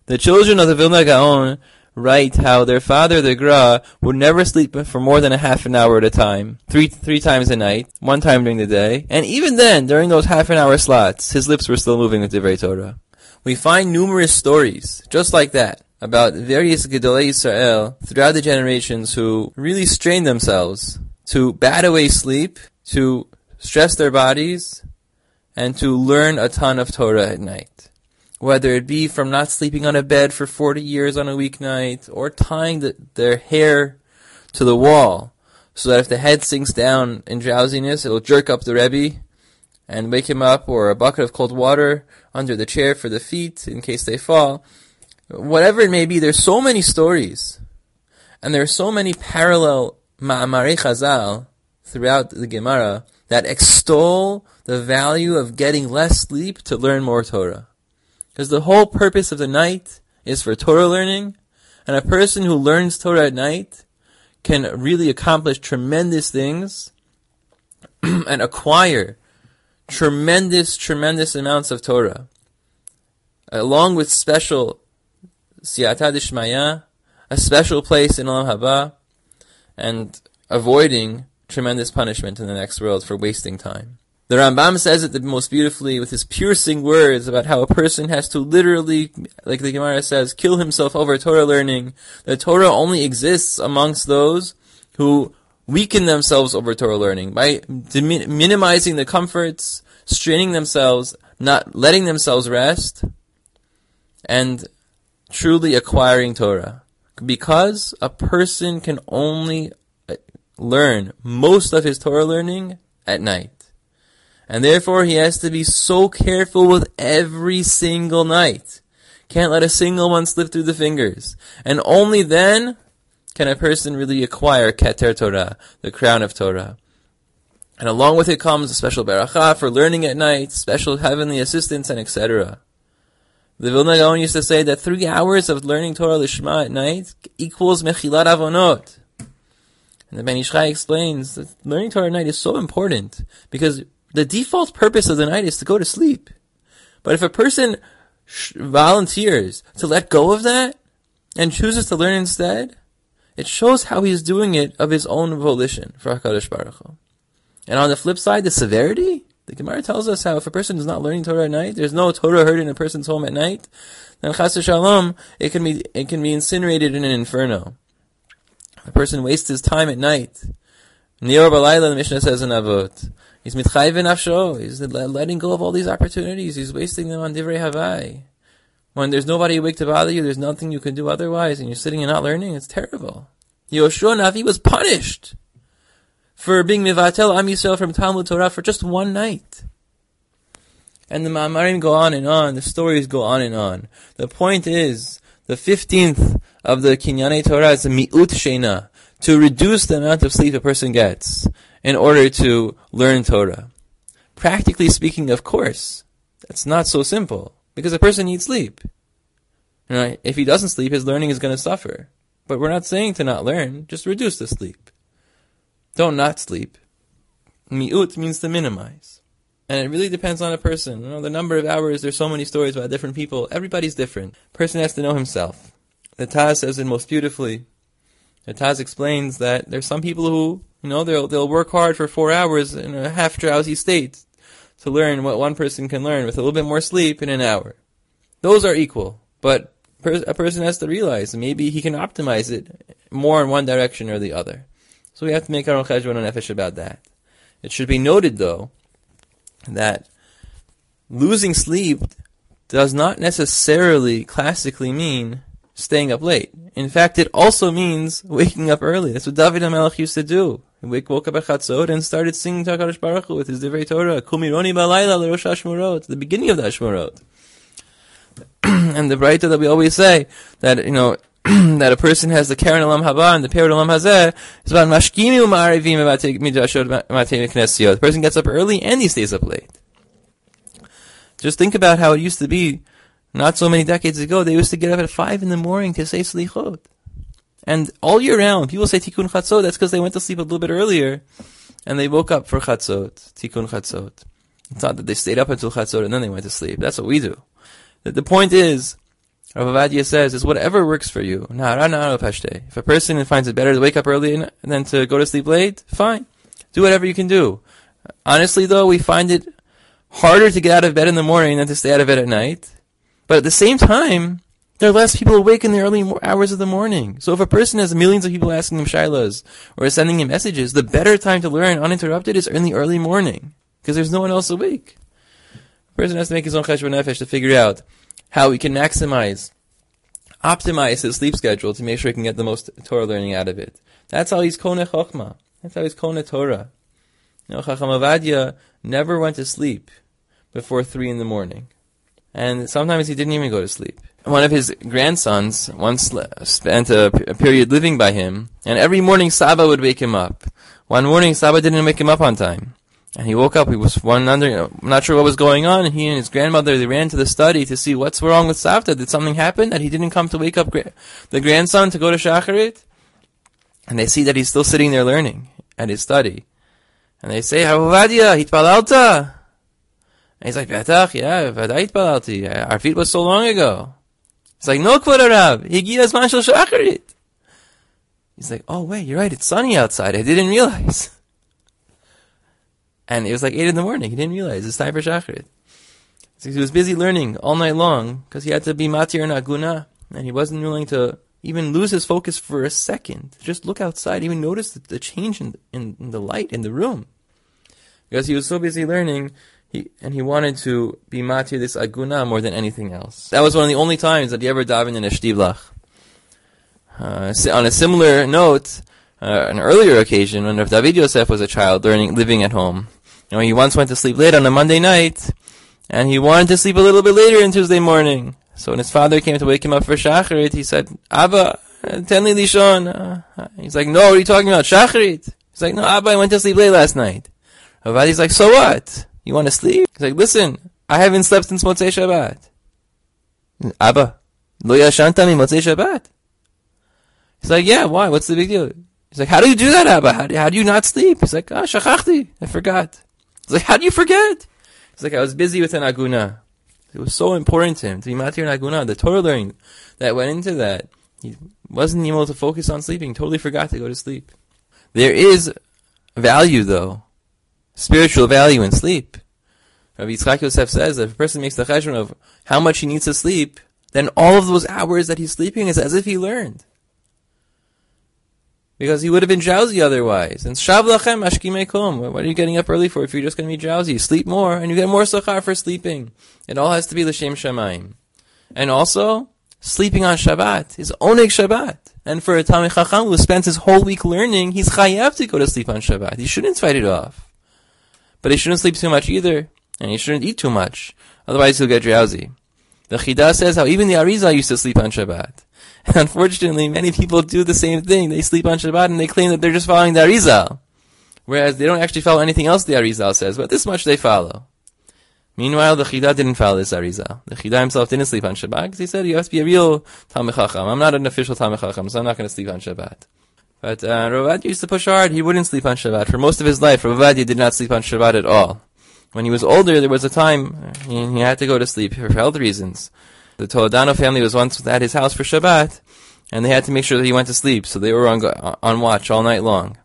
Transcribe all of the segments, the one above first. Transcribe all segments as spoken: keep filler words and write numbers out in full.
The children of the Vilna Gaon write how their father, the Gra, would never sleep for more than a half an hour at a time, three three times a night, one time during the day, and even then, during those half an hour slots, his lips were still moving with Divrei Torah. We find numerous stories, just like that, about various Gedolei Yisrael throughout the generations who really strained themselves to bat away sleep, to stress their bodies, and to learn a ton of Torah at night. Whether it be from not sleeping on a bed for forty years on a weeknight, or tying the, their hair to the wall, so that if the head sinks down in drowsiness, it'll jerk up the Rebbe and wake him up, or a bucket of cold water under the chair for the feet in case they fall. Whatever it may be, there's so many stories, and there are so many parallel ma'amarei Chazal throughout the Gemara that extol the value of getting less sleep to learn more Torah. Because the whole purpose of the night is for Torah learning, and a person who learns Torah at night can really accomplish tremendous things and acquire tremendous, tremendous amounts of Torah, along with special siyata d'shmaya, a special place in Olam Haba, and avoiding tremendous punishment in the next world for wasting time. The Rambam says it the most beautifully with his piercing words about how a person has to literally, like the Gemara says, kill himself over Torah learning. The Torah only exists amongst those who weaken themselves over Torah learning by dimin- minimizing the comforts, straining themselves, not letting themselves rest, and truly acquiring Torah. Because a person can only learn most of his Torah learning at night. And therefore he has to be so careful with every single night. Can't let a single one slip through the fingers. And only then can a person really acquire Keter Torah, the crown of Torah. And along with it comes a special beracha for learning at night, special heavenly assistance, and et cetera. The Vilna Gaon used to say that three hours of learning Torah Lishma at night equals Mechilat Avonot. And the Ben Ish Chai explains that learning Torah at night is so important because the default purpose of the night is to go to sleep. But if a person sh- volunteers to let go of that and chooses to learn instead, it shows how he's doing it of his own volition for HaKadosh Baruch Hu. And on the flip side, the severity, the Gemara tells us how if a person is not learning Torah at night, there's no Torah heard in a person's home at night, then chas v'shalom, it can be it can be incinerated in an inferno. A person wastes his time at night. Nior b'layla, the Mishnah says in Avot, he's mitchayv v'nafsho, he's letting go of all these opportunities, he's wasting them on divrei havai. When there's nobody awake to bother you, there's nothing you can do otherwise, and you're sitting and not learning, it's terrible. Yoshua Navi was punished for being mivatel Am Yisrael from Talmud Torah for just one night. And the ma'amarim go on and on, the stories go on and on. The point is, the fifteenth of the Kinyanei Torah is a mi'ut sheina, to reduce the amount of sleep a person gets in order to learn Torah. Practically speaking, of course, that's not so simple, because a person needs sleep. Right? If he doesn't sleep, his learning is going to suffer. But we're not saying to not learn, just reduce the sleep. Don't not sleep. Mi'ut means to minimize. And it really depends on a person. You know, the number of hours, there's so many stories about different people. Everybody's different. Person has to know himself. The Taz says it most beautifully. The Taz explains that there's some people who, you know, they'll they'll work hard for four hours in a half drowsy state to learn what one person can learn with a little bit more sleep in an hour. Those are equal, but per- a person has to realize maybe he can optimize it more in one direction or the other. So we have to make our own cheshbon nefesh about that. It should be noted, though, that losing sleep does not necessarily classically mean staying up late. In fact, it also means waking up early. That's what David HaMelech used to do. He woke up at Chatzot and started singing to HaKadosh Baruch Hu with his Divrei Torah, Kumironi Balayla L'Rosh HaShmurot, the beginning of the Hashmurot. And the Braita that we always say, that, you know, that a person has the Keren Olam Haba and the Perut Olam Hazeh, is about Mashkimi U'Ma'arivim Matei Midrashot Matei Knessiyot. The person gets up early and he stays up late. Just think about how it used to be not so many decades ago. They used to get up at five in the morning to say Slichot. And all year round, people say Tikkun Chatzot. That's because they went to sleep a little bit earlier and they woke up for Chatzot, Tikkun Chatzot. It's not that they stayed up until Chatzot and then they went to sleep. That's what we do. The point is, Rav Ovadia says is whatever works for you. If a person finds it better to wake up early than to go to sleep late, fine. Do whatever you can do. Honestly, though, we find it harder to get out of bed in the morning than to stay out of bed at night. But at the same time, there are less people awake in the early hours of the morning. So if a person has millions of people asking him shaylas or sending him messages, the better time to learn uninterrupted is in the early morning because there's no one else awake. A person has to make his own cheshbon nefesh to figure out how he can maximize, optimize his sleep schedule to make sure he can get the most Torah learning out of it. That's how he's koneh chokhmah. That's how he's koneh Torah. You know, Chacham Ovadia never went to sleep before three in the morning. And sometimes he didn't even go to sleep. One of his grandsons once spent a, a period living by him, and every morning Saba would wake him up. One morning Saba didn't wake him up on time. And he woke up, he was one under, you know, not sure what was going on, and he and his grandmother, they ran to the study to see what's wrong with Savta. Did something happen that he didn't come to wake up gra- the grandson to go to Shacharit? And they see that he's still sitting there learning at his study. And they say, Rav Ovadia, hitpalalta? And he's like, Betach, yeah, vaday hitpalalti. Our feet was so long ago. He's like, no, Kvod Rav, higi hazman shel Shacharit. He's like, oh wait, you're right, it's sunny outside, I didn't realize. And it was like eight in the morning. He didn't realize it's time for Shacharit. So he was busy learning all night long because he had to be matir and aguna, and he wasn't willing to even lose his focus for a second. Just look outside, even notice the, the change in, in, in the light in the room. Because he was so busy learning, he and he wanted to be matir this aguna more than anything else. That was one of the only times that he ever davened in a shtiblach. Uh, on a similar note, uh, an earlier occasion when Rav David Yosef was a child learning, living at home, you know, he once went to sleep late on a Monday night, and he wanted to sleep a little bit later on Tuesday morning. So when his father came to wake him up for Shacharit, he said, Abba, ten li lishon. Uh, he's like, no, what are you talking about? Shacharit? He's like, no, Abba, I went to sleep late last night. Avadi's like, so what? You want to sleep? He's like, listen, I haven't slept since Motzei Shabbat. Abba, lo yashanta mi Motzei Shabbat? He's like, yeah, why? What's the big deal? He's like, how do you do that, Abba? How do, how do you not sleep? He's like, ah, shachachti, I forgot. He's like, how do you forget? He's like, I was busy with an aguna. It was so important to him to be matir an aguna. The Torah learning that went into that, he wasn't able to focus on sleeping. Totally forgot to go to sleep. There is value, though, spiritual value in sleep. Rabbi Yitzchak Yosef says that if a person makes the cheshbon of how much he needs to sleep, then all of those hours that he's sleeping is as if he learned. Because he would have been drowsy otherwise. And shav lachem ashkimei kum. What are you getting up early for if you're just going to be drowsy? Sleep more, and you get more sachar for sleeping. It all has to be l'shem shamayim. And also, sleeping on Shabbat is oneg Shabbat. And for a Talmid Chacham who spends his whole week learning, he's chayav to go to sleep on Shabbat. He shouldn't fight it off. But he shouldn't sleep too much either. And he shouldn't eat too much. Otherwise he'll get drowsy. The Chidah says how even the Arizal used to sleep on Shabbat. And unfortunately, many people do the same thing. They sleep on Shabbat and they claim that they're just following the Arizal. Whereas they don't actually follow anything else the Arizal says, but this much they follow. Meanwhile, the Chidah didn't follow this Arizal. The Chidah himself didn't sleep on Shabbat because he said, you have to be a real Talmid Chacham. I'm not an official Talmid Chacham, so I'm not going to sleep on Shabbat. But uh, Rav Ovadia used to push hard. He wouldn't sleep on Shabbat. For most of his life, Rav Ovadia did not sleep on Shabbat at all. When he was older, there was a time he, he had to go to sleep for health reasons. The Toledano family was once at his house for Shabbat, and they had to make sure that he went to sleep, so they were on on watch all night long.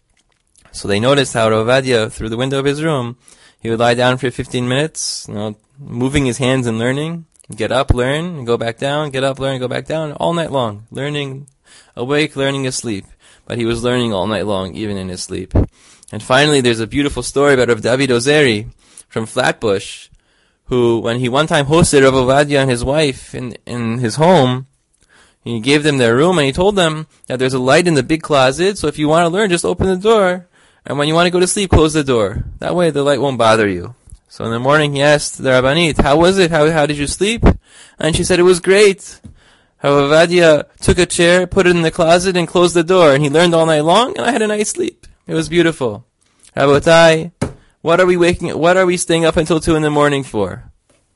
So they noticed how Rav Ovadia, through the window of his room, he would lie down for fifteen minutes, you know, moving his hands and learning, get up, learn, and go back down, get up, learn, go back down, all night long, learning, awake, learning, asleep. But he was learning all night long, even in his sleep. And finally, there's a beautiful story about Rav David Ozeri from Flatbush, who, when he one time hosted Rav Ovadia and his wife in, in his home, he gave them their room and he told them that there's a light in the big closet, so if you want to learn, just open the door. And when you want to go to sleep, close the door. That way the light won't bother you. So in the morning he asked the Rabbanit, how was it? How, how did you sleep? And she said, it was great. Rav Ovadia took a chair, put it in the closet, and closed the door. And he learned all night long, and I had a nice sleep. It was beautiful. Rabotai, what are we waking? What are we staying up until two in the morning for?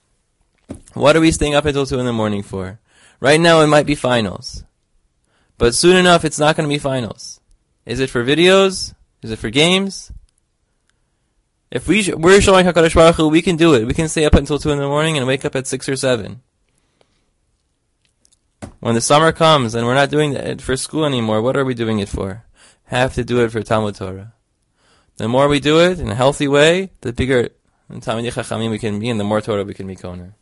What are we staying up until two in the morning for? Right now it might be finals, but soon enough it's not going to be finals. Is it for videos? Is it for games? If we sh- we're showing HaKadosh Baruch Hu, we can do it. We can stay up until two in the morning and wake up at six or seven. When the summer comes and we're not doing it for school anymore, what are we doing it for? Have to do it for Talmud Torah. The more we do it in a healthy way, the bigger Talmidei Chachamim we can be, and the more Torah we can be koner.